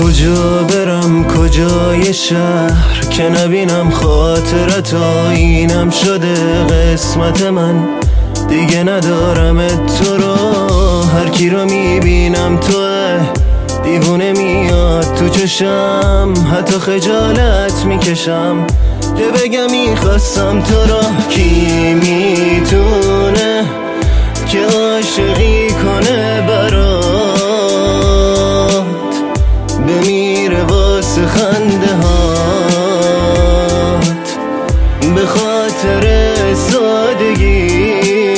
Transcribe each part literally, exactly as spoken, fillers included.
کجا برم کجای شهر که نبینم خاطرتو، اینم شده قسمت من، دیگه ندارم تو رو. هر کی رو میبینم توه، دیوونه میاد تو چشم، حتی خجالت میکشم که بگم میخواستم تو رو. کی میتونه که عاشقی کنه برات، بمیره واسه خنده هات، به خاطر سادگی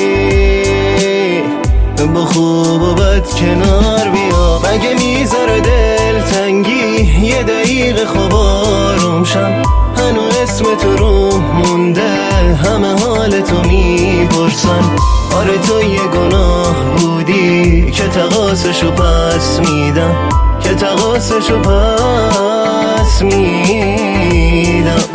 با خوب و بد کنار بیا. مگه میذاره دل تنگی یه دقیقه خواب آروم شم، هنو اسم تو رو مونده، همه حال تو میپرسن. آره تو یه گناه بودی که تقاصشو پس میدم، که تقاصشو پس میدم.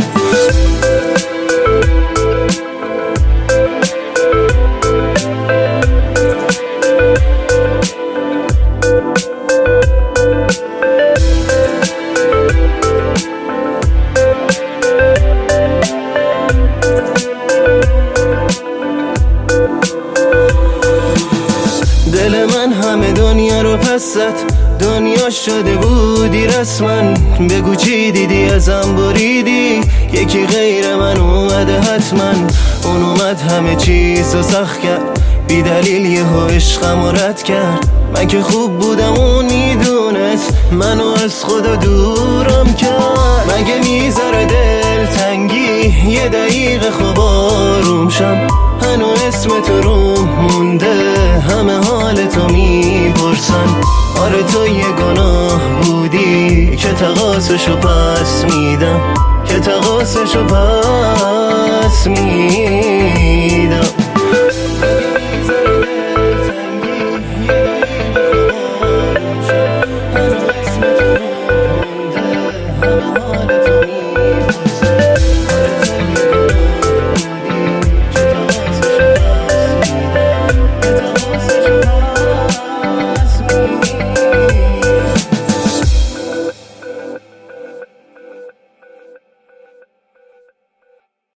دل من همه دنیا رو پس زد، دنیا شده بودی رسما. بگو چی دیدی ازم بریدی، یکی غیر من اومده حتما. اون اومد همه چیز رو سخت کرد، بی دلیل یهو عشقم رو رد کرد. من که خوب بودم اون میدونست، منو از خدا دورم کرد. مگه میذاره دل تنگی یه دقیقه خواب آروم شم، هنو اسم تو رو مونده، همه حال تو میپرسن. آره تو یه گناه بودی که تقاصشو پس میدم، که تقاصشو پس میدم.